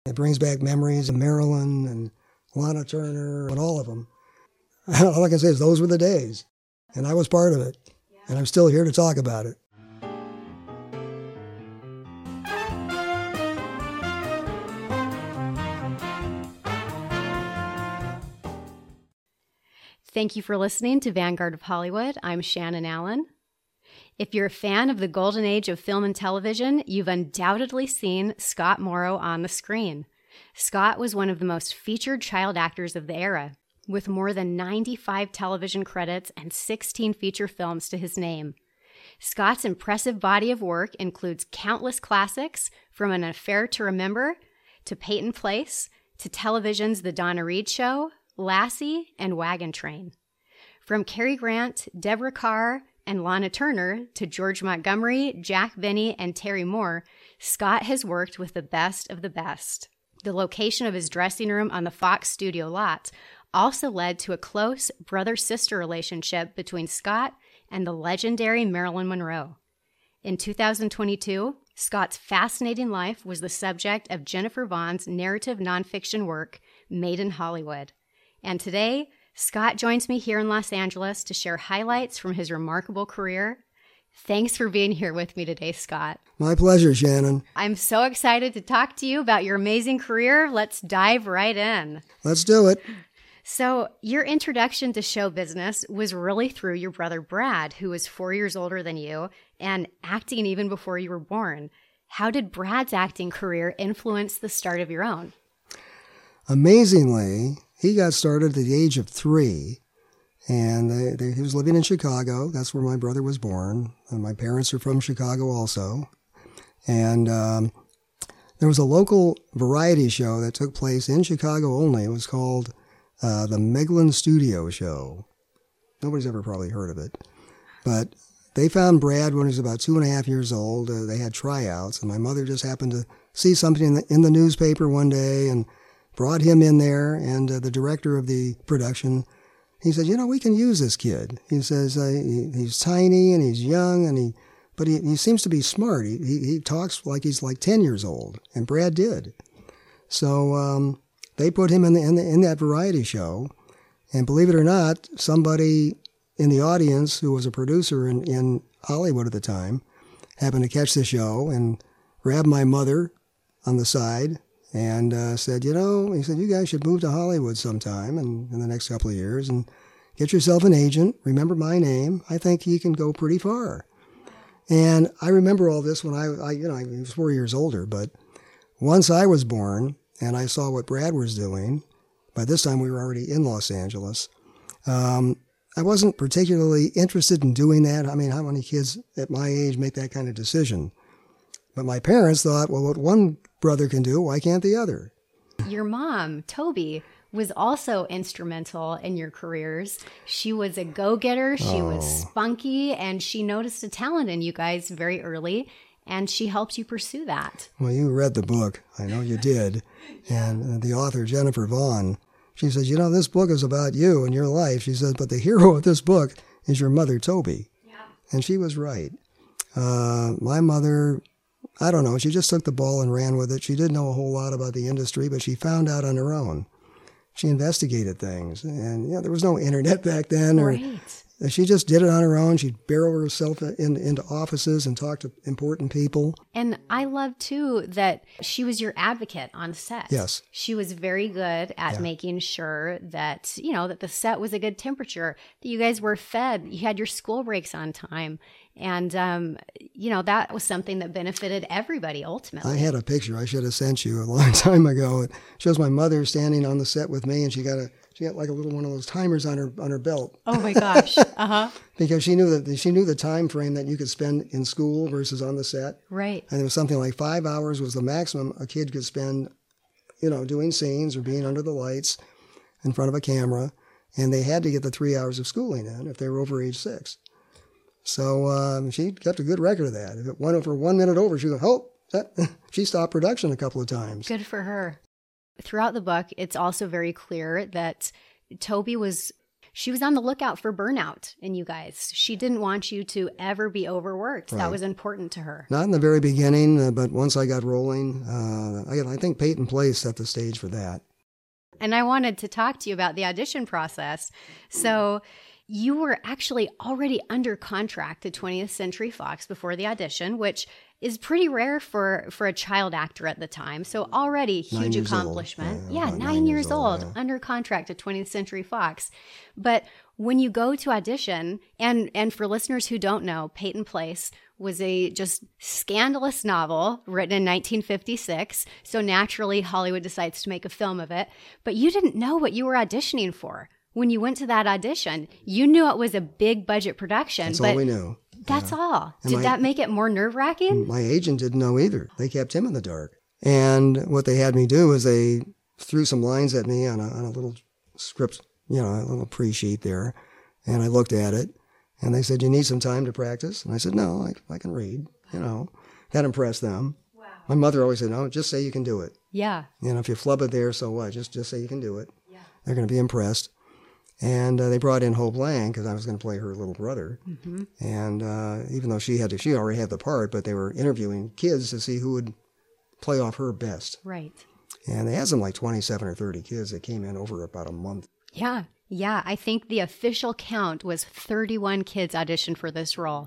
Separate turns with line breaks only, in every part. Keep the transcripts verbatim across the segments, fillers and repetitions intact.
It brings back memories of Marilyn and Lana Turner and all of them. All I can say is those were the days, and I was part of it, and I'm still here to talk about it.
Thank you for listening to Vanguard of Hollywood. I'm Shannon Allen. If you're a fan of the golden age of film and television, you've undoubtedly seen Scott Morrow on the screen. Scott was one of the most featured child actors of the era, with more than ninety-five television credits and sixteen feature films to his name. Scott's impressive body of work includes countless classics, from An Affair to Remember, to Peyton Place, to television's The Donna Reed Show, Lassie, and Wagon Train. From Cary Grant, Deborah Kerr, and Lana Turner to George Montgomery, Jack Benny, and Terry Moore, Scott has worked with the best of the best. The location of his dressing room on the Fox studio lot also led to a close brother-sister relationship between Scott and the legendary Marilyn Monroe. In two thousand twenty-two, Scott's fascinating life was the subject of Jennifer Vaughn's narrative nonfiction work, Made in Hollywood. And today, Scott joins me here in Los Angeles to share highlights from his remarkable career. Thanks for being here with me today, Scott.
My pleasure, Shannon.
I'm so excited to talk to you about your amazing career. Let's dive right in.
Let's do it.
So, your introduction to show business was really through your brother Brad, who was four years older than you, and acting even before you were born. How did Brad's acting career influence the start of your own?
Amazingly, he got started at the age of three, and they, they, he was living in Chicago. That's where my brother was born, and my parents are from Chicago also. And um, there was a local variety show that took place in Chicago only. It was called uh, the Meglin Studio Show. Nobody's ever probably heard of it. But they found Brad when he was about two and a half years old. Uh, they had tryouts, and my mother just happened to see something in the, in the newspaper one day and brought him in there, and uh, the director of the production, he said, you know, we can use this kid. He says, uh, he, he's tiny and he's young, and he, but he, he seems to be smart. He, he, he talks like he's like ten years old, and Brad did. So um, they put him in, the, in, the, in that variety show, and believe it or not, somebody in the audience who was a producer in, in Hollywood at the time happened to catch the show and grabbed my mother on the side and uh, said, you know, he said, you guys should move to Hollywood sometime and in the next couple of years and get yourself an agent. Remember my name. I think you can go pretty far. And I remember all this when I, I you know, I was four years older. But once I was born and I saw what Brad was doing, by this time we were already in Los Angeles, um, I wasn't particularly interested in doing that. I mean, how many kids at my age make that kind of decision? But my parents thought, well, what one brother can do, why can't the other?
Your mom, Toby, was also instrumental in your careers. She was a go-getter, she oh. was spunky, and she noticed a talent in you guys very early, and she helped you pursue that.
Well, you read the book. I know you did. And the author, Jennifer Vaughn, she says, you know, this book is about you and your life. She says, but the hero of this book is your mother, Toby. Yeah. And she was right. Uh, my mother, I don't know, she just took the ball and ran with it. She didn't know a whole lot about the industry, but she found out on her own. She investigated things. And, yeah, there was no internet back then. Or,
right.
She just did it on her own. She'd barrel herself in, into offices and talk to important people.
And I love, too, that she was your advocate on set.
Yes.
She was very good at
yeah.
making sure that, you know, that the set was a good temperature, that you guys were fed, you had your school breaks on time. And, um, you know, that was something that benefited everybody ultimately.
I had a picture I should have sent you a long time ago. It shows my mother standing on the set with me, and she got a she got like a little one of those timers on her on her belt.
Oh my gosh! Uh huh.
Because she knew that she knew the time frame that you could spend in school versus on the set.
Right.
And it was something like five hours was the maximum a kid could spend, you know, doing scenes or being under the lights in front of a camera, and they had to get the three hours of schooling in if they were over age six. So um, she kept a good record of that. If it went over one minute over, she would go, oh, that, she stopped production a couple of times.
Good for her. Throughout the book, it's also very clear that Toby was she was on the lookout for burnout in you guys. She didn't want you to ever be overworked. Right. That was important to her.
Not in the very beginning, uh, but once I got rolling, uh, I, I think Peyton Place set the stage for that.
And I wanted to talk to you about the audition process. So you were actually already under contract to twentieth Century Fox before the audition, which is pretty rare for, for a child actor at the time. So already huge accomplishment. Yeah, yeah nine, nine years, years old, old yeah. under contract to twentieth Century Fox. But when you go to audition, and, and for listeners who don't know, Peyton Place was a just scandalous novel written in nineteen fifty-six. So naturally, Hollywood decides to make a film of it. But you didn't know what you were auditioning for. When you went to that audition, you knew it was a big budget production.
That's
but
all we knew.
That's
yeah.
all.
And
Did
my,
that make it more nerve-wracking?
My agent didn't know either. They kept him in the dark. And what they had me do is they threw some lines at me on a, on a little script, you know, a little pre-sheet there. And I looked at it. And they said, you need some time to practice? And I said, no, I, I can read, you know. That impressed them. Wow. My mother always said, no, just say you can do it.
Yeah.
You know, if you flub it there, so what? Just, just say you can do it. Yeah. They're going to be impressed. And uh, they brought in Hope Lang because I was going to play her little brother. Mm-hmm. And uh, even though she had to, she already had the part, but they were interviewing kids to see who would play off her best.
Right.
And they had some like twenty-seven or thirty kids that came in over about a month.
Yeah. Yeah. I think the official count was thirty-one kids auditioned for this role.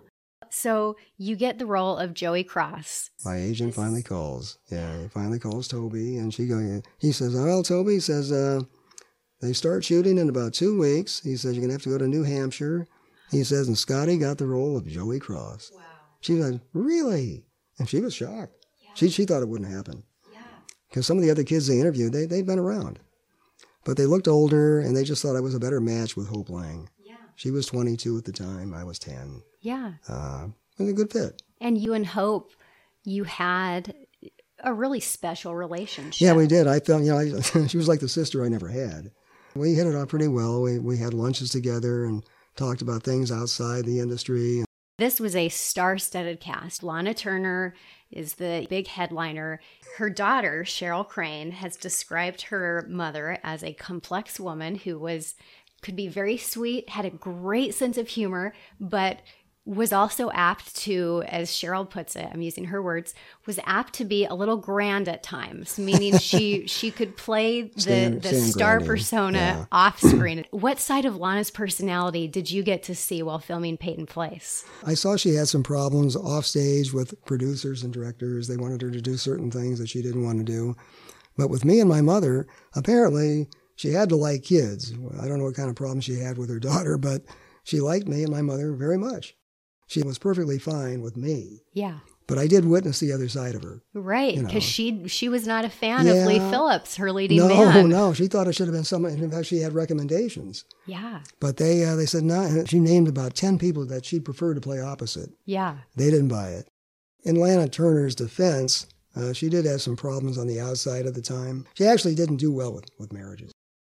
So you get the role of Joey Cross.
My agent finally calls. Yeah, he finally calls Toby, and she goes. He says, "Well, Toby," he says, uh, "they start shooting in about two weeks." He says, "You're gonna have to go to New Hampshire." He says, and Scotty got the role of Joey Cross. Wow. She said, "Really?" And she was shocked. Yeah. She she thought it wouldn't happen. Yeah. Because some of the other kids they interviewed, they they'd been around, but they looked older, and they just thought I was a better match with Hope Lang. Yeah. She was twenty-two at the time. I was ten.
Yeah.
Uh, it was a good fit.
And you and Hope, you had a really special relationship.
Yeah, we did. I felt, you know, I, she was like the sister I never had. We hit it off pretty well. We we had lunches together and talked about things outside the industry.
This was a star-studded cast. Lana Turner is the big headliner. Her daughter, Cheryl Crane, has described her mother as a complex woman who was could be very sweet, had a great sense of humor, but was also apt to, as Cheryl puts it, I'm using her words, was apt to be a little grand at times, meaning she she could play the, stand, the stand star grinding. persona yeah. off screen. What side of Lana's personality did you get to see while filming Peyton Place?
I saw she had some problems off stage with producers and directors. They wanted her to do certain things that she didn't want to do. But with me and my mother, apparently she had to like kids. I don't know what kind of problems she had with her daughter, but she liked me and my mother very much. She was perfectly fine with me. Yeah. But I did witness the other side of her.
Right, because you know. she she was not a fan
yeah.
of Lee Phillips, her leading
no,
man.
No, no. She thought it should have been someone. In fact, she had recommendations.
Yeah.
But they uh, they said no. Nah. She named about ten people that she'd prefer to play opposite.
Yeah.
They didn't buy it. In Lana Turner's defense, uh, she did have some problems on the outside at the time. She actually didn't do well with, with marriages.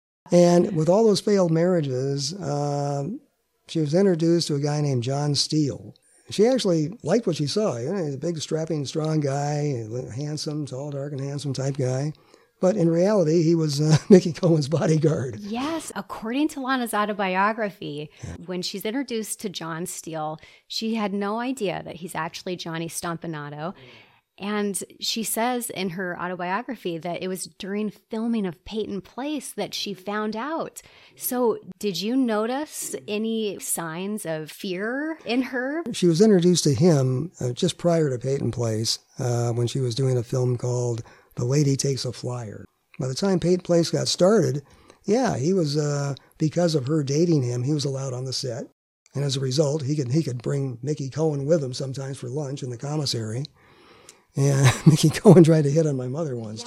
And with all those failed marriages, uh, she was introduced to a guy named John Steele. She actually liked what she saw. You know, he's a big, strapping, strong guy, handsome, tall, dark, and handsome type guy. But in reality, he was uh, Mickey Cohen's bodyguard.
Yes. According to Lana's autobiography, yeah. when she's introduced to John Steele, she had no idea that he's actually Johnny Stompanato. And she says in her autobiography that it was during filming of Peyton Place that she found out. So did you notice any signs of fear in her?
She was introduced to him uh, just prior to Peyton Place uh, when she was doing a film called The Lady Takes a Flyer. By the time Peyton Place got started, yeah, he was, uh, because of her dating him, he was allowed on the set. And as a result, he could, he could bring Mickey Cohen with him sometimes for lunch in the commissary. And Mickey Cohen tried to hit on my mother once.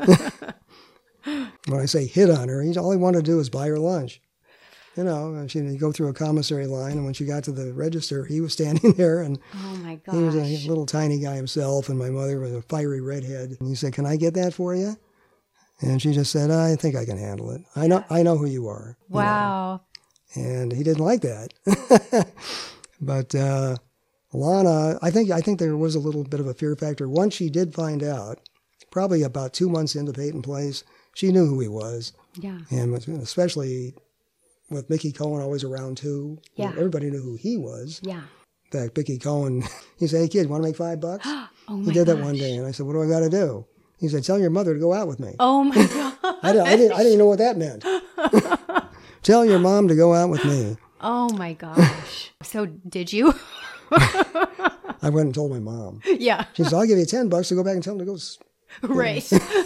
When I say hit on her, he's all he wanted to do was buy her lunch. You know, she'd go through a commissary line, and when she got to the register, he was standing there, and
oh my gosh.
He was a little tiny guy himself, and my mother was a fiery redhead. And he said, "Can I get that for you?" And she just said, "I think I can handle it. I know, I know who you are."
Wow.
You know? And he didn't like that, but. Uh, Lana, I think I think there was a little bit of a fear factor. Once she did find out, probably about two months into Peyton Place, she knew who he was.
Yeah.
And especially with Mickey Cohen always around too.
Yeah.
Everybody knew who he was.
Yeah.
In fact, Mickey Cohen, he said, hey, kid, want to make five bucks?
Oh, my
He did
gosh.
that one day, and I said, what do I got to do? He said, tell your mother to go out with me.
Oh, my God.
I, didn't, I, didn't, I didn't even know what that meant. Tell your mom to go out with me.
Oh, my gosh. So did you?
I went and told my mom.
Yeah.
She said, I'll give you ten bucks to go back and tell him to go. s-"
Right.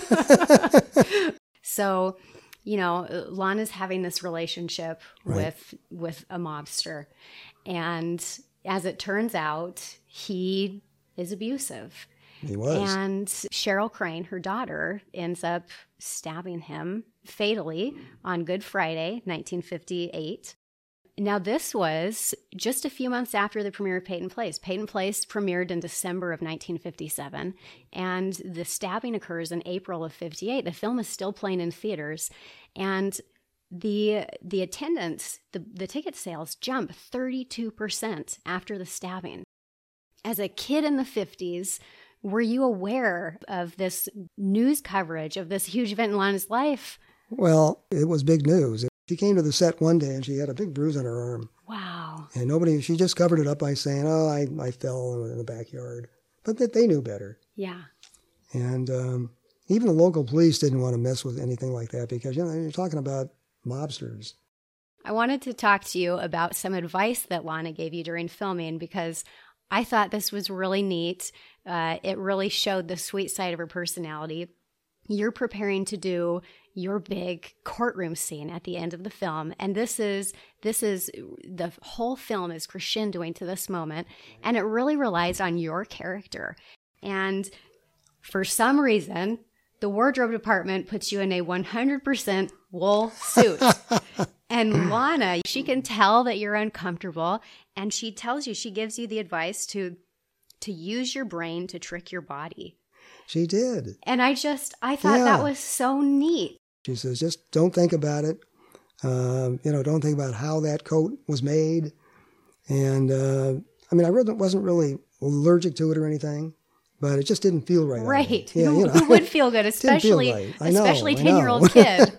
So, you know, Lana's having this relationship
Right.
with with a mobster. And as it turns out, he is abusive.
He was.
And Cheryl Crane, her daughter, ends up stabbing him fatally on Good Friday, nineteen fifty-eight. Now, this was just a few months after the premiere of Peyton Place. Peyton Place premiered in December of nineteen fifty-seven, and the stabbing occurs in April of fifty-eight. The film is still playing in theaters, and the the attendance, the, the ticket sales jump thirty-two percent after the stabbing. As a kid in the fifties, were you aware of this news coverage of this huge event in Lana's life?
Well, it was big news. She came to the set one day and she had a big bruise on her arm.
Wow.
And nobody, she just covered it up by saying, oh, I, I fell in the backyard. But that they knew better.
Yeah.
And um, even the local police didn't want to mess with anything like that because, you know, you're talking about mobsters.
I wanted to talk to you about some advice that Lana gave you during filming because I thought this was really neat. Uh, it really showed the sweet side of her personality. You're preparing to do your big courtroom scene at the end of the film, and this is this is the whole film is crescendoing to this moment, and it really relies on your character. And for some reason, the wardrobe department puts you in a one hundred percent wool suit. And Lana, she can tell that you're uncomfortable, and she tells you, she gives you the advice to to use your brain to trick your body.
She did.
And I just, I thought
Yeah.
that was so neat.
She says, just don't think about it. Um, you know, don't think about how that coat was made. And, uh, I mean, I really wasn't really allergic to it or anything, but it just didn't feel right. on me.
Right.
Yeah,
who,
you know.
who would feel good,
Didn't feel
especially
right. I know,
especially
I know.
ten-year-old kid.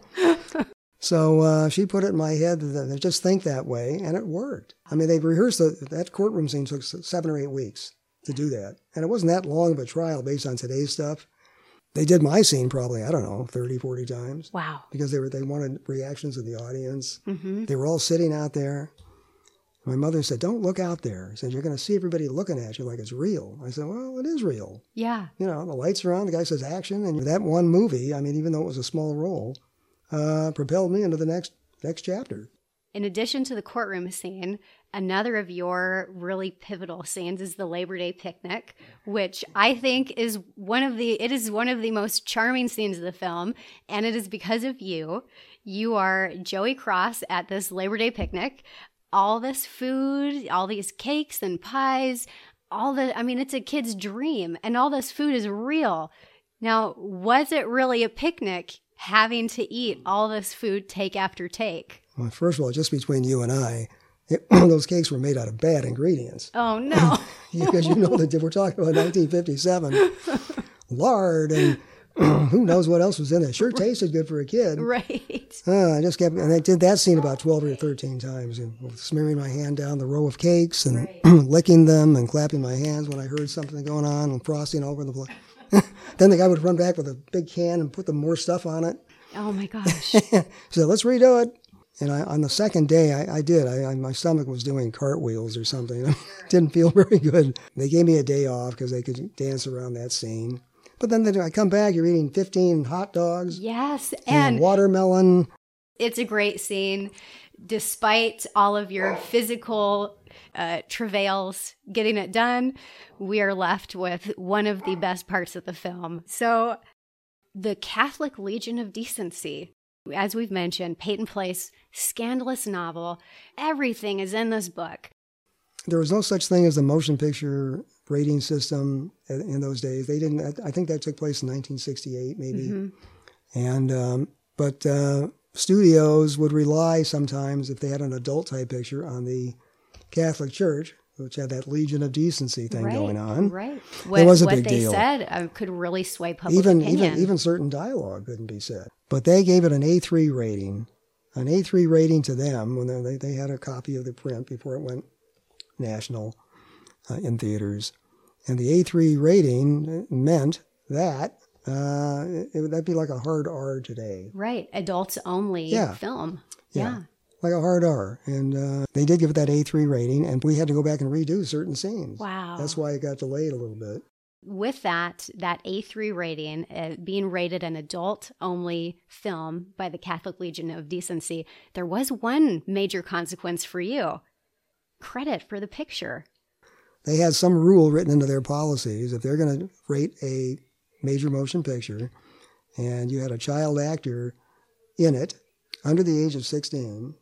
So uh, she put it in my head that, that just think that way, and it worked. I mean, they rehearsed the, that courtroom scene took seven or eight weeks to do that. And it wasn't that long of a trial based on today's stuff. They did my scene probably, I don't know, thirty, forty times.
Wow.
Because they were they wanted reactions of the audience.
Mm-hmm.
They were all sitting out there. My mother said, don't look out there. She said, you're going to see everybody looking at you like it's real. I said, well, it is real.
Yeah.
You know, the lights are on, the guy says action. And that one movie, I mean, even though it was a small role, uh, propelled me into the next next chapter.
In addition to the courtroom scene, another of your really pivotal scenes is the Labor Day picnic, which I think is one of the, it is one of the most charming scenes of the film. And it is because of you. You are Joey Cross at this Labor Day picnic. All this food, all these cakes and pies, all the, I mean, it's a kid's dream. And all this food is real. Now, was it really a picnic having to eat all this food take after take?
Well, first of all, just between you and I, it, those cakes were made out of bad ingredients.
Oh, no.
Because you know that we're talking about nineteen fifty-seven. Lard and who knows what else was in it. Sure tasted good for a kid.
Right.
Uh, I just kept, and I did that scene about twelve or thirteen times, and smearing my hand down the row of cakes and
Right.
licking them and clapping my hands when I heard something going on and frosting all over the place. Then the guy would run back with a big can and put the more stuff on it.
Oh, my gosh.
So let's redo it. And I, on the second day, I, I did. I, I, my stomach was doing cartwheels or something. Didn't feel very good. They gave me a day off because they could dance around that scene. But then they, I come back, you're eating fifteen hot dogs.
Yes.
And
And
watermelon.
it's a great scene. Despite all of your physical uh, travails getting it done, we are left with one of the best parts of the film. So the Catholic Legion of Decency, as we've mentioned, Peyton Place, scandalous novel. Everything is in this book.
There was no such thing as a motion picture rating system in in those days. They didn't. I think that took place in nineteen sixty-eight, maybe.
Mm-hmm.
And um, but uh, studios would rely sometimes, if they had an adult type picture, on the Catholic Church, which had that Legion of Decency thing
Right,
going on.
Right. What,
was a
what
big
they
deal.
said uh, could really sway public
Even
opinion.
even even certain dialogue couldn't be said. But they gave it an A three rating an A three rating to them when they, they had a copy of the print before it went national uh, in theaters. And the A three rating meant that uh, it, that'd be like a hard R today.
Right. Adults only
yeah.
film.
Yeah.
yeah.
Like a hard R. And uh, they did give it that A three rating, and we had to go back and redo certain scenes.
Wow.
That's why it got delayed a little bit.
With that, that A three rating, uh, being rated an adult-only film by the Catholic Legion of Decency, there was one major consequence for you. Credit for the picture.
They had some rule written into their policies. If they're going to rate a major motion picture, and you had a child actor in it, under the age of sixteen,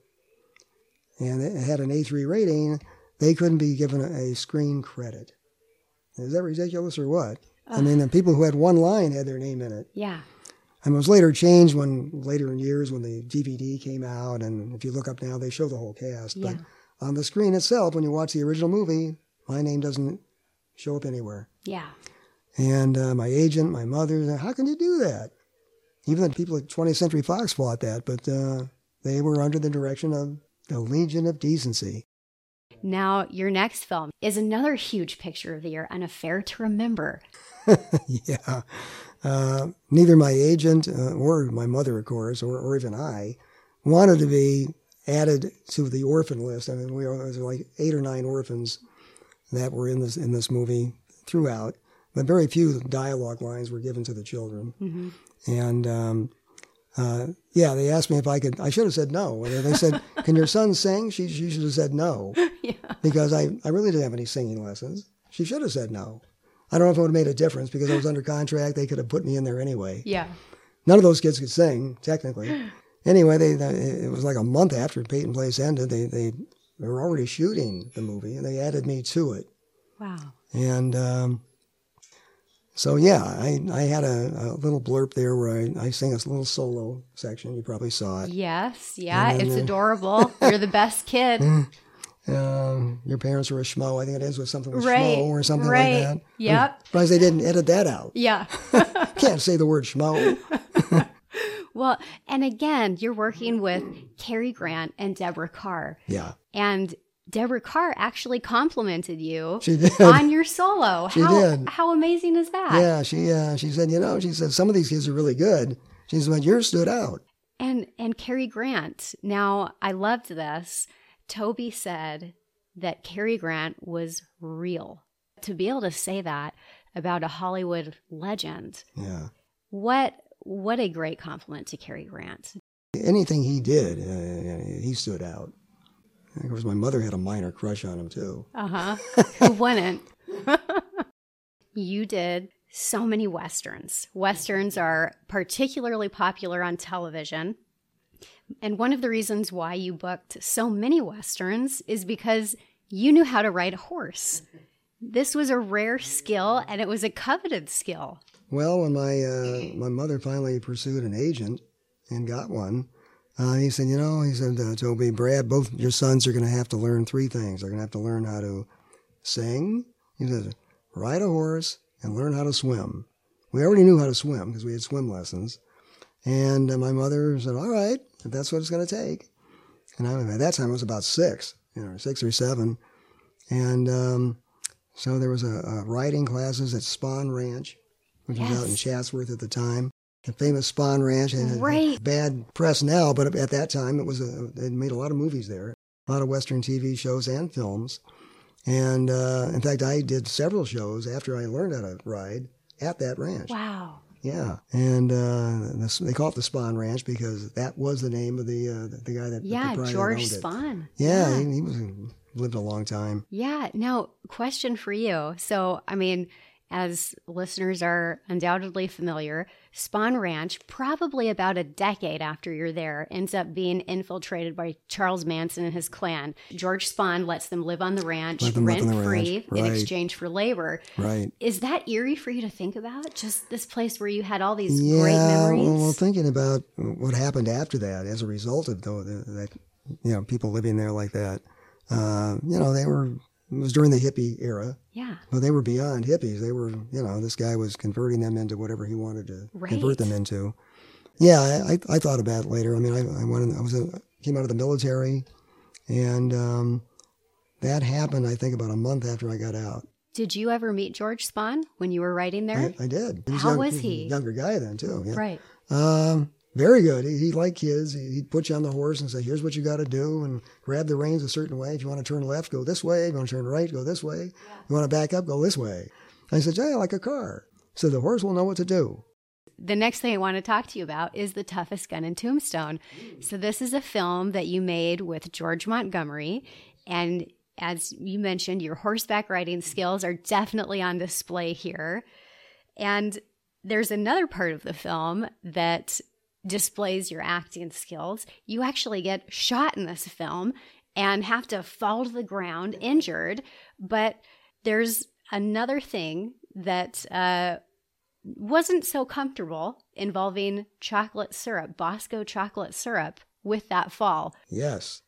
and it had an A three rating, they couldn't be given a screen credit. Is that ridiculous or what? Ugh. I mean, the people who had one line had their name in it.
Yeah.
And it was later changed when, later in years, when the D V D came out, and if you look up now, they show the whole cast.
Yeah.
But on the screen itself, when you watch the original movie, my name doesn't show up anywhere.
Yeah.
And uh, my agent, my mother, said, how can you do that? Even the people at twentieth Century Fox fought that, but uh, they were under the direction of the Legion of Decency.
Now, your next film is another huge picture of the year, An Affair to Remember.
yeah. Uh, neither my agent uh, or my mother, of course, or, or even I, wanted to be added to the orphan list. I mean, we were, there was like eight or nine orphans that were in this in this movie throughout, but very few dialogue lines were given to the children. Mm-hmm. And um, uh, yeah, they asked me if I could. I should have said no. They said, "Can your son sing?" She, she should have said no, yeah. because I, I really didn't have any singing lessons. She should have said no. I don't know if it would have made a difference because I was under contract. They could have put me in there anyway.
Yeah.
None of those kids could sing, technically. Anyway, they, they it was like a month after Peyton Place ended. They they they were already shooting the movie, and they added me to it.
Wow. And.
Um, So, yeah, I, I had a, a little blurb there where I, I sang a little solo section. You probably saw it.
Yes, yeah,
then,
it's
uh,
adorable. You're the best kid.
Um, your parents were a schmo. I think it ends with something with
right,
schmo or something
right.
like that.
Yep.
I'm surprised they didn't edit that out.
Yeah.
Can't say the word schmo.
Well, and again, you're working with Cary Grant and Deborah Kerr.
Yeah.
And Deborah Kerr actually complimented you
she did.
on your solo.
She
how,
did.
How amazing is that?
Yeah, she uh, she said, you know, she said, some of these kids are really good. She said, but yours stood out.
And and Cary Grant. Now, I loved this. Toby said that Cary Grant was real. To be able to say that about a Hollywood legend.
Yeah.
What what a great compliment to Cary Grant.
Anything he did, uh, he stood out. Of course, my mother had a minor crush on him, too.
Uh-huh. Who wouldn't? You did so many Westerns. Westerns are particularly popular on television. And one of the reasons why you booked so many Westerns is because you knew how to ride a horse. This was a rare skill, and it was a coveted skill. Well,
when my uh, my mother finally pursued an agent and got one, uh, he said, you know, he said, uh, Toby, Brad, both your sons are going to have to learn three things. They're going to have to learn how to sing, he said, ride a horse, and learn how to swim. We already knew how to swim because we had swim lessons. And uh, my mother said, all right, if that's what it's going to take. And I, at that time, I was about six, you know, six or seven. And um, so there was a, a riding classes at Spahn Ranch, which yes. was out in Chatsworth at the time. The famous Spahn Ranch had
right.
bad press now, but at that time, it was a, they made a lot of movies there, a lot of Western T V shows and films. And uh, in fact, I did several shows after I learned how to ride at that ranch.
Wow.
Yeah, and uh, this, they call it the Spahn Ranch because that was the name of the uh, the, the guy that
yeah,
the
George
that
Spahn.
Yeah, yeah. He, he was lived a long time.
Yeah. Now, question for you. So, I mean, as listeners are undoubtedly familiar, Spahn Ranch, probably about a decade after you're there, ends up being infiltrated by Charles Manson and his clan. George Spahn lets them live on the ranch, rent-free, right. in exchange for labor.
Right.
Is that eerie for you to think about? Just this place where you had all these
yeah,
great memories?
Well, well, thinking about what happened after that as a result of the, the, that, you know, people living there like that, uh, you know, they were... It was during the hippie era.
Yeah.
But they were beyond hippies. They were, you know, this guy was converting them into whatever he wanted to
right.
convert them into. Yeah, I, I, I thought about it later. I mean, I, I went. I was a, came out of the military, and um, that happened. I think about a month after I got out.
Did you ever meet George Spahn when you were writing there?
I, I did. He was
How
young,
was
he?
he?
Was a younger guy then too. Yeah.
Right.
Um, very good. He, he liked kids. He, he'd put you on the horse and say, "Here's what you got to do," and grab the reins a certain way. If you want to turn left, go this way. If you want to turn right, go this way. Yeah. You want to back up, go this way. I said, "Yeah, like a car." So the horse will know what to do.
The next thing I want to talk to you about is The Toughest Gun in Tombstone. So this is a film that you made with George Montgomery, and as you mentioned, your horseback riding skills are definitely on display here. And there's another part of the film that displays your acting skills. You actually get shot in this film and have to fall to the ground injured. But there's another thing that uh, wasn't so comfortable involving chocolate syrup, Bosco chocolate syrup, with that fall.
Yes.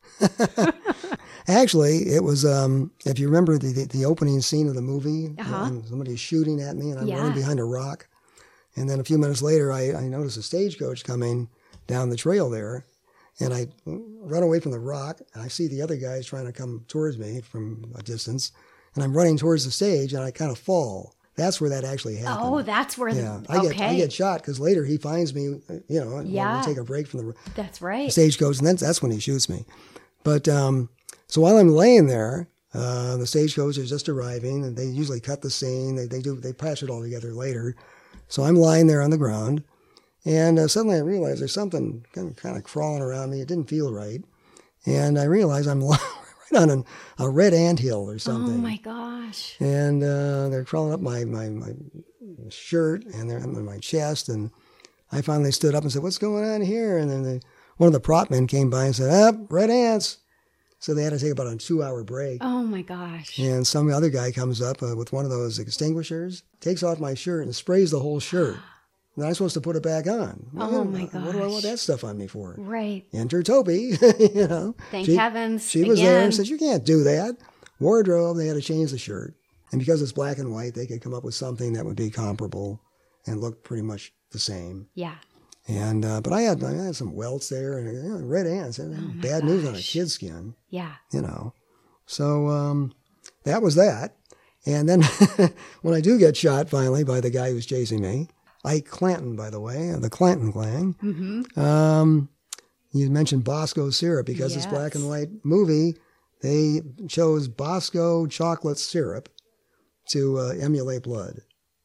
Actually, it was, um, if you remember the, the, the opening scene of the movie,
uh-huh.
um, somebody's shooting at me and I'm
yeah.
running behind a rock. And then a few minutes later, I, I noticed a stagecoach coming down the trail there. And I run away from the rock. And I see the other guys trying to come towards me from a distance. And I'm running towards the stage and I kind of fall. That's where that actually happened.
Oh, that's where.
Yeah,
the,
I
okay.
get I get shot because later he finds me. You know,
yeah.
we take a break from the.
That's right.
Stagecoach, and then that's when he shoots me. But um, so while I'm laying there, uh, the stagecoach is just arriving, and they usually cut the scene. They they do they patch it all together later. So I'm lying there on the ground, and uh, suddenly I realize there's something kind of, kind of crawling around me. It didn't feel right, and I realize I'm lying right on an, a red anthill or something.
Oh my gosh!
And uh, they're crawling up my, my, my shirt and they're on my chest. And I finally stood up and said, "What's going on here?" And then the, one of the prop men came by and said, "Ah, red ants." So they had to take about a two-hour break.
Oh my gosh!
And some other guy comes up uh, with one of those extinguishers, takes off my shirt and sprays the whole shirt. And I'm supposed to put it back on.
Oh
well,
my
gosh!
gosh!
What do I want that stuff on me for?
Right.
Enter Toby. You know.
Thank
she,
heavens.
She was
again.
there and said, "You can't do that." Wardrobe, they had to change the shirt. And because it's black and white, they could come up with something that would be comparable and look pretty much the same.
Yeah.
And uh, but I had I had some welts there and you know, red ants. And
oh
bad
gosh.
news on a kid's skin.
Yeah.
You know. So um, that was that. And then when I do get shot finally by the guy who's chasing me, Ike Clanton, by the way, the Clanton clan.
Mm-hmm.
Um, you mentioned Bosco syrup because
yes.
this black and white movie. They chose Bosco chocolate syrup to uh, emulate blood.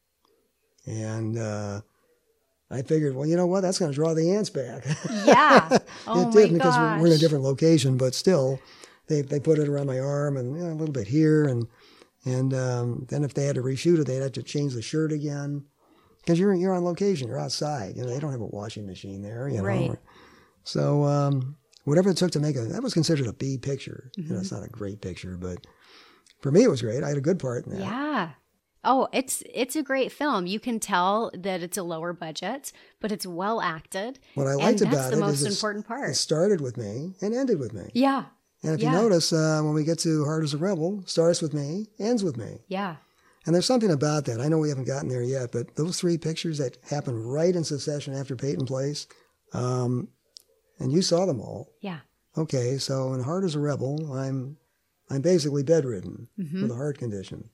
And uh, I figured, well, you know what? That's going to draw the ants back.
Yeah. Oh,
it did
my
because
gosh.
we're in a different location, but still, they they put it around my arm and you know, a little bit here. And and um, then if they had to reshoot it, they'd have to change the shirt again. Because you're, you're on location. You're outside. You know, they don't have a washing machine there. You know?
Right.
So... Um, whatever it took to make a, that was considered a B picture.
Mm-hmm.
You know, it's not a great picture, but for me it was great. I had a good part in that.
Yeah. Oh, it's it's a great film. You can tell that it's a lower budget, but it's well acted.
What I liked
and
about
that's the
it
most
is
important part.
It started with me and ended with me.
Yeah.
And if
yeah.
you notice, uh, when we get to Heart as a Rebel, starts with me, ends with me.
Yeah.
And there's something about that. I know we haven't gotten there yet, but those three pictures that happen right in succession after Peyton Place, um, and you saw them all.
Yeah.
Okay, so in Heart as a Rebel, I'm I'm basically bedridden
mm-hmm.
with a heart condition.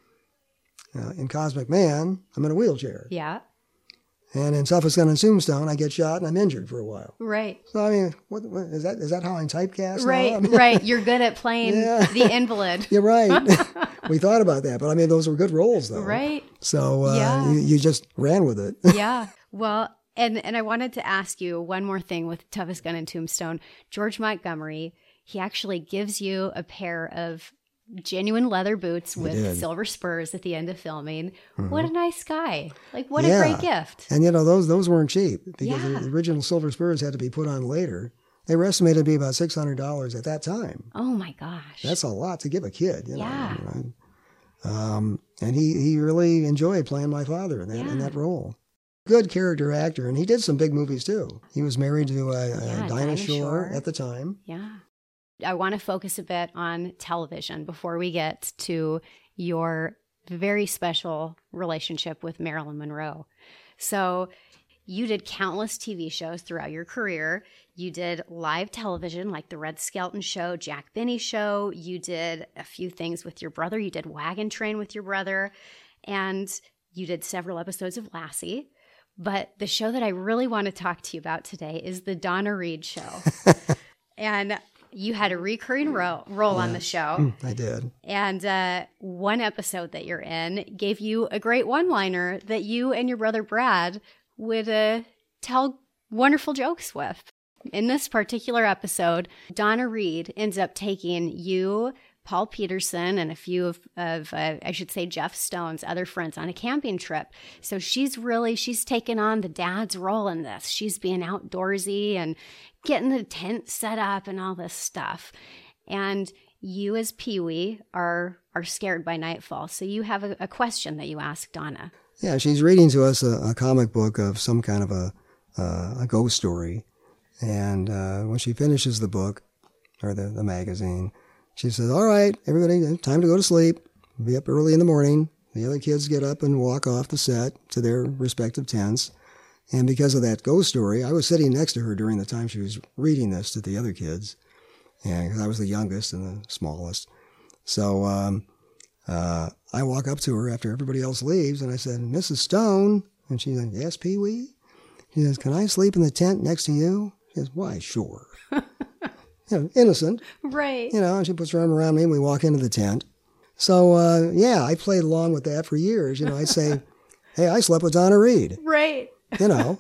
Uh, in Cosmic Man, I'm in a wheelchair.
Yeah.
And in Toughest Gun in Tombstone, I get shot and I'm injured for a while.
Right.
So I mean, what, what is that? Is that how I'm typecast?
Right.
Now? I mean,
right. You're good at playing
yeah.
the invalid.
You're right. We thought about that, but I mean, those were good roles, though.
Right.
So uh,
yeah.
you, you just ran with it.
Yeah. Well. And and I wanted to ask you one more thing with Toughest Gun in Tombstone. George Montgomery, he actually gives you a pair of genuine leather boots with silver spurs at the end of filming. Mm-hmm. What a nice guy. Like, what
yeah.
a great gift.
And, you know, those those weren't cheap because
yeah.
the original silver spurs had to be put on later. They were estimated to be about six hundred dollars at that time.
Oh, my gosh.
That's a lot to give a kid. You
yeah.
know, you know? Um, and he, he really enjoyed playing my father in that, yeah. in that role. Good character actor, and he did some big movies too. He was married to uh,
yeah,
uh, Dinah Shore at the time.
Yeah. I want to focus a bit on television before we get to your very special relationship with Marilyn Monroe. So you did countless T V shows throughout your career. You did live television like The Red Skelton Show, Jack Benny Show. You did a few things with your brother. You did Wagon Train with your brother. And you did several episodes of Lassie. But the show that I really want to talk to you about today is the Donna Reed Show. And you had a recurring ro- role yeah, on the show.
I did.
And uh, one episode that you're in gave you a great one-liner that you and your brother Brad would uh, tell wonderful jokes with. In this particular episode, Donna Reed ends up taking you, Paul Peterson, and a few of, of uh, I should say, Jeff Stone's other friends on a camping trip. So she's really, she's taken on the dad's role in this. She's being outdoorsy and getting the tent set up and all this stuff. And you as Pee-wee are are scared by nightfall. So you have a, a question that you ask Donna.
Yeah, she's reading to us a, a comic book of some kind of a, uh, a ghost story. And uh, when she finishes the book, or the, the magazine, she says, all right, everybody, time to go to sleep. Be up early in the morning. The other kids get up and walk off the set to their respective tents. And because of that ghost story, I was sitting next to her during the time she was reading this to the other kids. And 'cause I was the youngest and the smallest. So um, uh, I walk up to her after everybody else leaves, and I said, Missus Stone. And she said, yes, Pee-wee? She says, can I sleep in the tent next to you? She says, why, sure. You know, innocent.
Right.
You know, and she puts her arm around me and we walk into the tent. So, uh, yeah, I played along with that for years. You know, I'd say, hey, I slept with Donna Reed.
Right.
You know.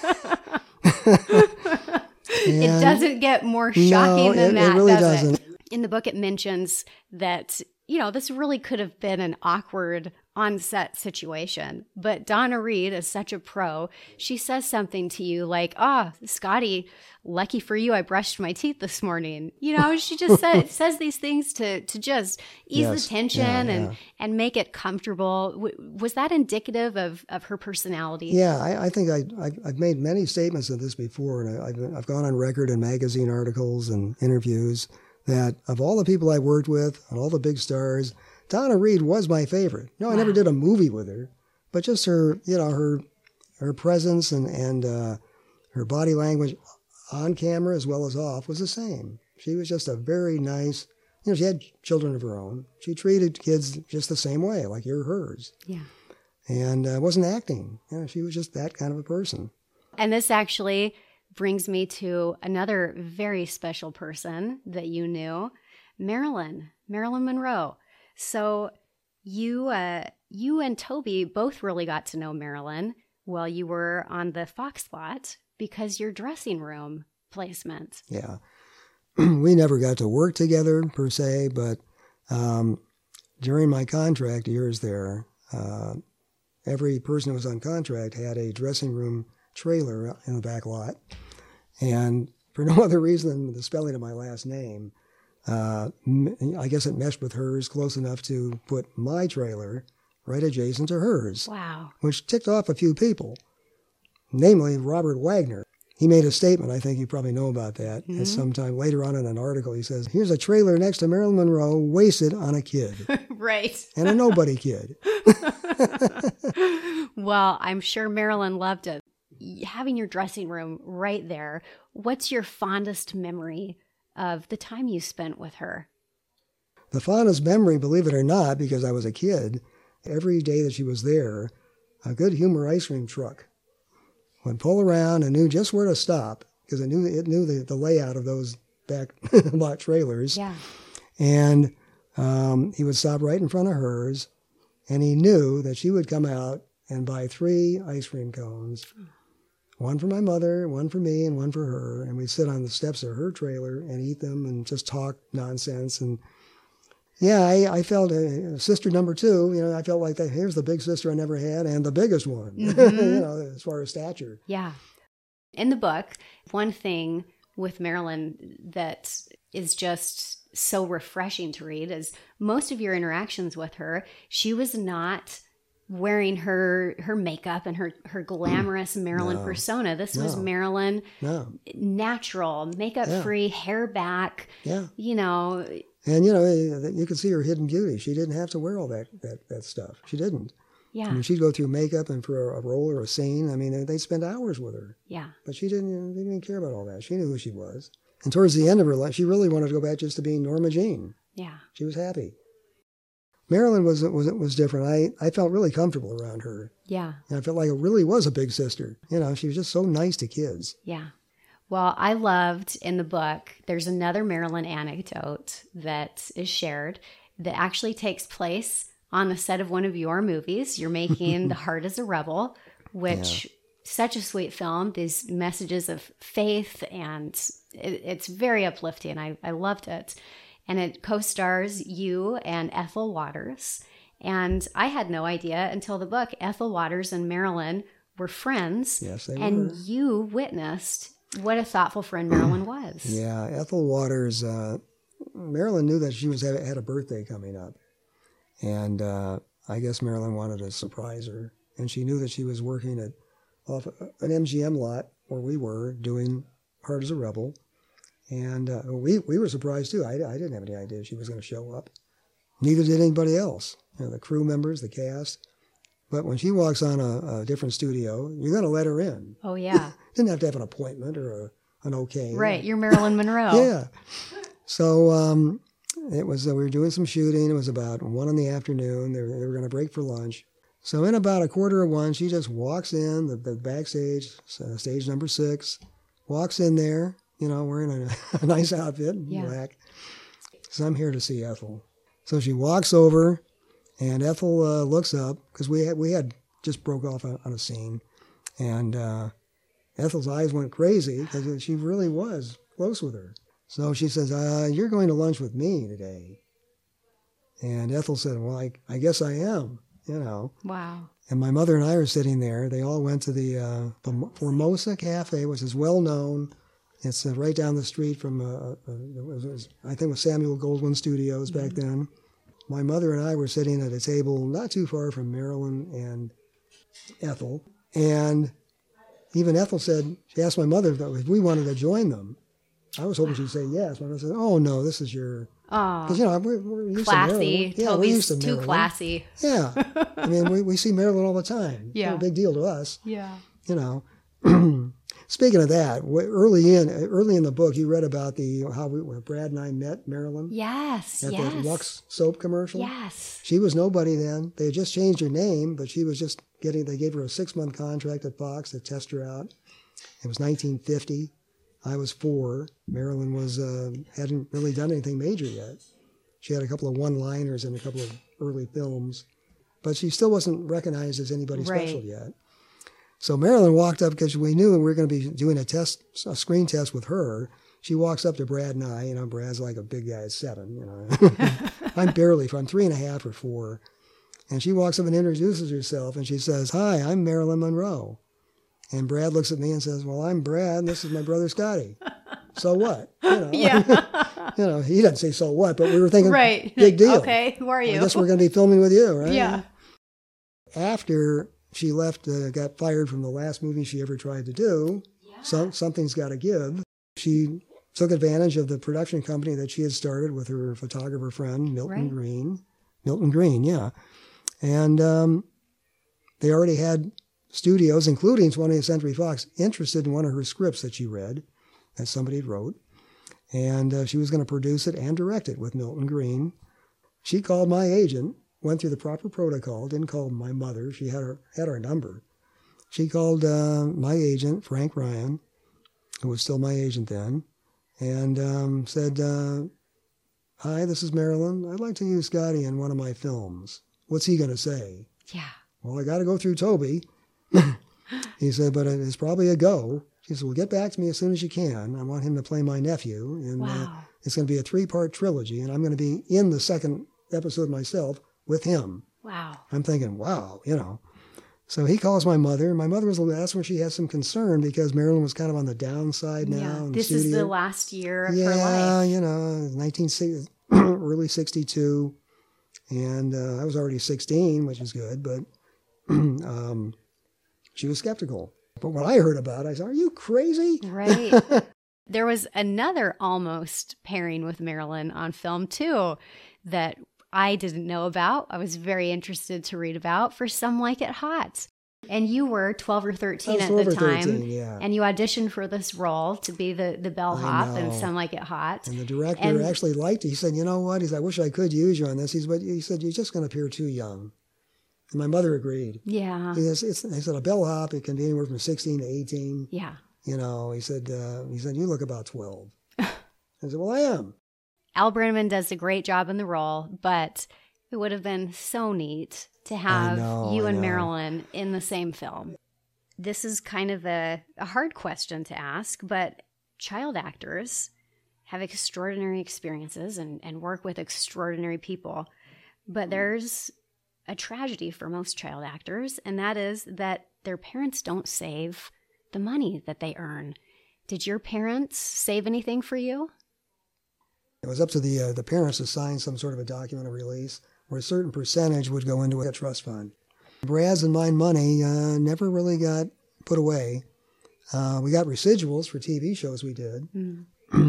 It doesn't get more shocking
no,
than
it,
that,
it really
does
doesn't.
it? In the book, it mentions that, you know, this really could have been an awkward on-set situation. But Donna Reed is such a pro. She says something to you like, oh, Scotty, lucky for you, I brushed my teeth this morning. You know, she just said, says these things to to just ease
yes.
the tension
yeah,
and,
yeah.
and make it comfortable. W- was that indicative of, of her personality?
Yeah, I, I think I, I've, I've made many statements of this before, and I, I've, I've gone on record in magazine articles and interviews that of all the people I worked with, and all the big stars, Donna Reed was my favorite. No, I wow. never did a movie with her, but just her, you know, her her presence and, and uh, her body language on camera as well as off was the same. She was just a very nice, you know, she had children of her own. She treated kids just the same way, like you're hers.
Yeah.
And uh, wasn't acting. You know, she was just that kind of a person.
And this actually brings me to another very special person that you knew, Marilyn, Marilyn Monroe. So you uh, you and Toby both really got to know Marilyn while you were on the Fox lot because your dressing room placement.
Yeah. We never got to work together per se, but um, during my contract years there, uh, every person who was on contract had a dressing room trailer in the back lot. And for no other reason than the spelling of my last name, uh, I guess it meshed with hers close enough to put my trailer right adjacent to hers.
Wow. Which
ticked off a few people, namely Robert Wagner. He made a statement, I think you probably know about that, mm-hmm. at some time later on in an article. He says, here's a trailer next to Marilyn Monroe wasted on a kid.
Right.
And a nobody kid.
Well, I'm sure Marilyn loved it. Having your dressing room right there, what's your fondest memory of the time you spent with her?
The fondest memory, believe it or not, because I was a kid, every day that she was there, a Good Humor ice cream truck would pull around and knew just where to stop because it knew it knew the, the layout of those back lot trailers.
Yeah.
And um, he would stop right in front of hers, and he knew that she would come out and buy three ice cream cones. One for my mother, one for me, and one for her. And we'd sit on the steps of her trailer and eat them and just talk nonsense. And yeah, I, I felt a, a sister number two. You know, I felt like that. Here's the big sister I never had and the biggest one, mm-hmm. you know, as far as stature.
Yeah. In the book, one thing with Marilyn that is just so refreshing to read is most of your interactions with her, she was not wearing her her makeup and her, her glamorous Marilyn
no. persona.
This
no.
was Marilyn,
no.
natural, makeup-free, yeah. hair back,
yeah.
you know.
And, you know, you could see her hidden beauty. She didn't have to wear all that, that, that stuff. She didn't.
Yeah.
I mean, she'd go through makeup and for a, a role or a scene. I mean, they'd spend hours with her.
Yeah.
But she didn't, didn't even care about all that. She knew who she was. And towards the end of her life, she really wanted to go back just to being Norma Jean.
Yeah.
She was happy. Marilyn was was was different. I, I felt really comfortable around her.
Yeah.
And I felt like it really was a big sister. You know, she was just so nice to kids.
Yeah. Well, I loved in the book, there's another Marilyn anecdote that is shared that actually takes place on the set of one of your movies. You're making The Heart is a Rebel, which yeah. such a sweet film. These messages of faith, and it, it's very uplifting. I, I loved it. And it co-stars you and Ethel Waters. And I had no idea until the book, Ethel Waters and Marilyn were friends.
Yes, they
and
were.
And you witnessed what a thoughtful friend Marilyn was.
Yeah, Ethel Waters, uh, Marilyn knew that she was had, had a birthday coming up. And uh, I guess Marilyn wanted to surprise her. And she knew that she was working at off an M G M lot where we were doing Heart as a Rebel. And uh, we, we were surprised, too. I, I didn't have any idea she was going to show up. Neither did anybody else, you know, the crew members, the cast. But when she walks on a, a different studio, you're going to let her in.
Oh, yeah.
Didn't have to have an appointment or a, an okay.
Right, you're Marilyn Monroe.
Yeah. So um, it was, uh, we were doing some shooting. It was about one in the afternoon. They were, they were going to break for lunch. So in about a quarter of one, she just walks in, the, the backstage, uh, stage number six, walks in there. You know, wearing a, a nice outfit,
yeah.
black. So I'm here to see Ethel. So she walks over, and Ethel uh, looks up, because we had, we had just broke off on, on a scene. And uh, Ethel's eyes went crazy, because she really was close with her. So she says, uh, you're going to lunch with me today. And Ethel said, well, I, I guess I am, you know.
Wow.
And my mother and I are sitting there. They all went to the uh, Formosa Cafe, which is well known. It's uh, right down the street from, uh, uh, it was, it was, I think it was Samuel Goldwyn Studios back mm-hmm. then. My mother and I were sitting at a table not too far from Marilyn and Ethel. And even Ethel said, she asked my mother if we wanted to join them. I was hoping she'd say yes. My mother said, oh, no, this is your... Because, you know, we're, we're used
classy.
to Marilyn. Yeah,
Toby's
we're used to
too
Marilyn.
classy.
Yeah. I mean, we, we see Marilyn all the time.
Yeah.
It's not a big deal to us.
Yeah.
You know. Speaking of that, early in early in the book, you read about the how we, where Brad and I met Marilyn.
Yes,
at
yes.
the Lux soap commercial.
Yes.
She was nobody then. They had just changed her name, but she was just getting. They gave her a six month contract at Fox to test her out. It was nineteen fifty. I was four. Marilyn was uh, hadn't really done anything major yet. She had a couple of one liners in a couple of early films, but she still wasn't recognized as anybody
right.
special yet. So Marilyn walked up because we knew we were going to be doing a test, a screen test with her. She walks up to Brad and I. You know, Brad's like a big guy at seven. You know, I'm barely, I'm three and a half or four. And she walks up and introduces herself, and she says, "Hi, I'm Marilyn Monroe." And Brad looks at me and says, "Well, I'm Brad, and this is my brother Scotty." So what? You know,
yeah.
you know, he doesn't say so what, but we were thinking,
right.
big deal.
Okay, who are you?
I guess we're going to be filming with you, right?
Yeah.
After she left, uh, got fired from the last movie she ever tried to do, yeah. so, Something's Gotta Give. She took advantage of the production company that she had started with her photographer friend, Milton
right.
Green. Milton Green, yeah. And um, they already had studios, including twentieth Century Fox, interested in one of her scripts that she read, that somebody wrote. And uh, she was going to produce it and direct it with Milton Green. She called my agent, went through the proper protocol, didn't call my mother. She had her had our number. She called uh, my agent, Frank Ryan, who was still my agent then, and um, said, uh, "Hi, this is Marilyn. I'd like to use Scotty in one of my films. What's he going to say?"
Yeah.
Well, I got to go through Toby. He said, "But it's probably a go." She said, "Well, get back to me as soon as you can. I want him to play my nephew, and
wow.
uh, it's going to be a three-part trilogy, and I'm going to be in the second episode myself with him."
Wow.
I'm thinking, wow, you know. So he calls my mother. My mother was, that's when she had some concern because Marilyn was kind of on the downside now.
Yeah.
In
This
the
is
studio.
the last year of
yeah,
her life.
you know, nineteen sixty, early sixty-two. And uh, I was already sixteen, which is good, but um, she was skeptical. But when I heard about it, I said, "Are you crazy?"
Right. There was another almost pairing with Marilyn on film, too, that I didn't know about. I was very interested to read about for Some Like It Hot. And you were twelve or thirteen at the time.
thirteen, yeah.
And you auditioned for this role to be the, the bellhop in Some Like It Hot.
And the director
and,
actually liked it. He said, you know what? He said, I wish I could use you on this. He said, but he said, you're just going to appear too young. And my mother agreed.
Yeah.
He said, it's, he said, a bellhop, it can be anywhere from sixteen to eighteen.
Yeah.
You know, he said, uh, he said, you look about twelve. I said, well, I am.
Al Brenneman does a great job in the role, but it would have been so neat to have
know,
you
I
and
know.
Marilyn in the same film. This is kind of a, a hard question to ask, but child actors have extraordinary experiences and, and work with extraordinary people. But there's a tragedy for most child actors, and that is that their parents don't save the money that they earn. Did your parents save anything for you?
It was up to the uh, the parents to sign some sort of a document of release where a certain percentage would go into a trust fund. Brad's and mine money uh, never really got put away. Uh, we got residuals for T V shows we did, mm.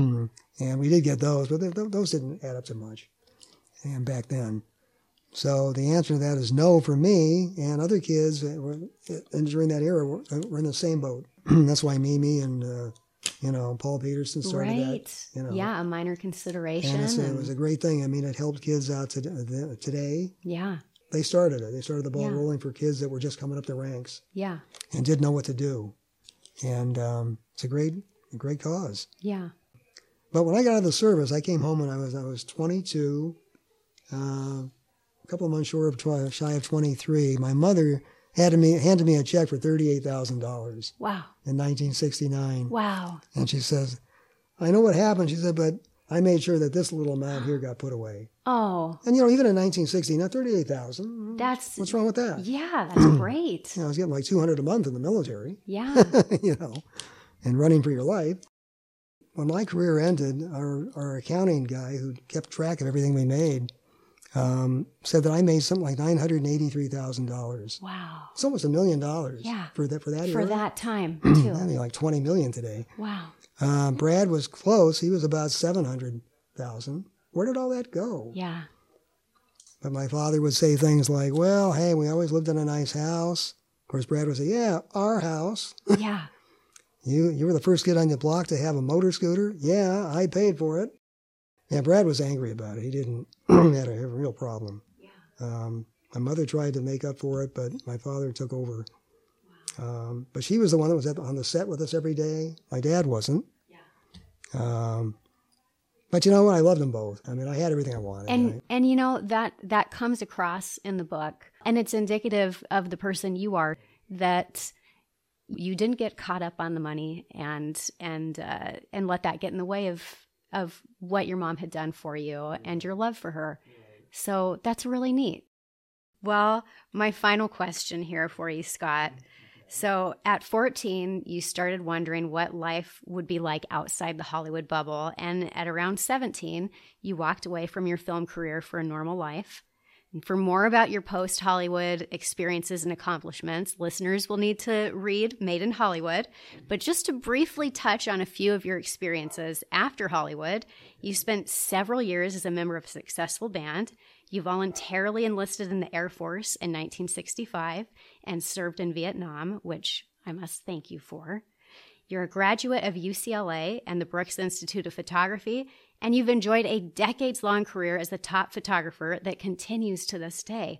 and we did get those, but th- th- those didn't add up to much and back then. So the answer to that is no for me, and other kids that were, and during that era were, were in the same boat. That's why Mimi and uh, you know Paul Peterson started
right.
that. You know.
Yeah, a minor consideration.
And, it's,
and
it was a great thing. I mean, it helped kids out to, today.
Yeah.
They started it. They started the ball
yeah.
rolling for kids that were just coming up the ranks.
Yeah.
And didn't know what to do. And um, it's a great, a great cause.
Yeah.
But when I got out of the service, I came home when I was I was twenty-two, uh, a couple of months short of tw- shy of twenty-three. My mother handed me handed me a check for thirty-eight thousand dollars.
Wow.
In nineteen sixty-nine.
Wow.
And she says, "I know what happened." She said, "But I made sure that this little amount here got put away."
Oh.
And, you know, even in nineteen sixty, not thirty-eight thousand.
That's...
What's wrong with that?
Yeah, that's great.
You know, I was getting like two hundred a month in the military.
Yeah.
You know, and running for your life. When my career ended, our, our accounting guy who kept track of everything we made um, said that I made something like nine hundred eighty-three thousand dollars.
Wow.
It's almost a million dollars.
Yeah.
For that, for that
For
era.
that time, too.
That'd be like twenty million today.
Wow.
Uh, Brad was close. He was about seven hundred thousand. Where did all that go?
Yeah.
But my father would say things like, well, hey, we always lived in a nice house. Of course, Brad would say, yeah, our house.
Yeah.
you you were the first kid on the block to have a motor scooter? Yeah, I paid for it. Yeah, Brad was angry about it. He didn't had a, a real problem. Yeah. Um, my mother tried to make up for it, but my father took over. Wow. Um, but she was the one that was at, on the set with us every day. My dad wasn't. Yeah. Um, But you know what? I loved them both. I mean, I had everything I wanted.
And
right?
and you know that that comes across in the book, and it's indicative of the person you are. That you didn't get caught up on the money and and uh, and let that get in the way of of what your mom had done for you and your love for her. So that's really neat. Well, my final question here for you, Scott. So at fourteen, you started wondering what life would be like outside the Hollywood bubble. And at around seventeen, you walked away from your film career for a normal life. And for more about your post-Hollywood experiences and accomplishments, listeners will need to read Made in Hollywood. But just to briefly touch on a few of your experiences after Hollywood, you spent several years as a member of a successful band. You voluntarily enlisted in the Air Force in nineteen sixty-five and served in Vietnam, which I must thank you for. You're a graduate of U C L A and the Brooks Institute of Photography, and you've enjoyed a decades-long career as a top photographer that continues to this day.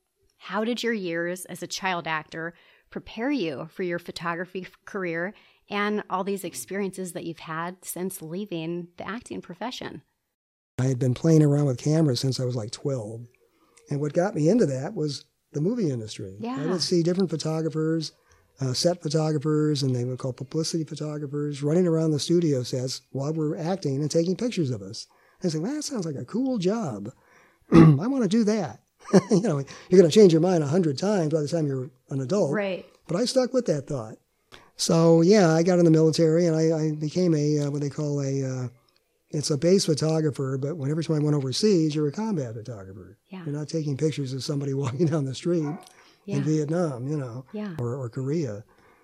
How did your years as a child actor prepare you for your photography career and all these experiences that you've had since leaving the acting profession?
I had been playing around with cameras since I was like twelve. And what got me into that was the movie industry.
Yeah.
I would see different photographers, uh, set photographers, and they were called publicity photographers, running around the studio sets while we're acting and taking pictures of us. I said, well, that sounds like a cool job. I want to do that. You know, you're going to change your mind a hundred times by the time you're an adult.
Right.
But I stuck with that thought. So, yeah, I got in the military, and I, I became a, uh, what they call a... Uh, It's a base photographer, but whenever somebody went overseas, you're a combat photographer.
Yeah.
You're not taking pictures of somebody walking down the street
Yeah.
in Vietnam, you know,
Yeah.
or, or Korea.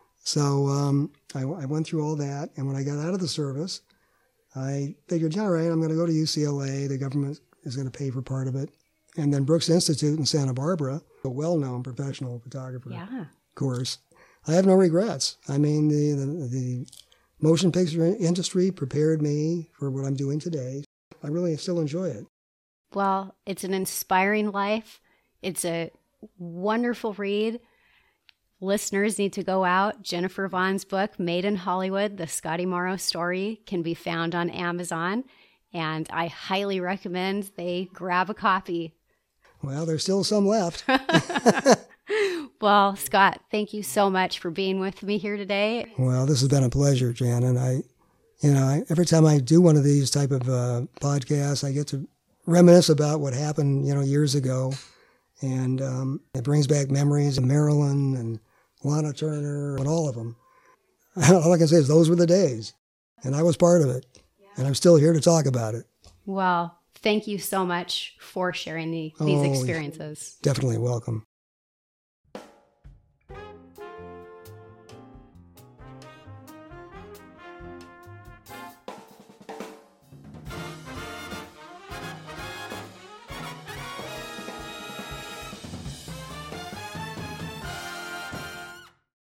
So um, I, I went through all that, and when I got out of the service, I figured, all right, I'm going to go to U C L A. The government is going to pay for part of it. and then Brooks Institute in Santa Barbara, a well-known professional photographer
Yeah.
course. I have no regrets. I mean, the, the, the motion picture industry prepared me for what I'm doing today. I really still enjoy it.
Well, it's an inspiring life. It's a wonderful read. Listeners need to go out. Jennifer Vaughn's book, Made in Hollywood, The Scotty Morrow Story, can be found on Amazon. And I highly recommend they grab a copy.
Well, there's still some left.
Well, Scott, thank you so much for being with me here today.
Well, this has been a pleasure, Jan. And I, you know, I, every time I do one of these type of uh, podcasts, I get to reminisce about what happened, you know, years ago. And um, it brings back memories of Marilyn and Lana Turner and all of them. All I can say is those were the days. And I was part of it. And I'm still here to talk about it.
Well, thank you so much for sharing the, these
Oh,
experiences.
Definitely welcome.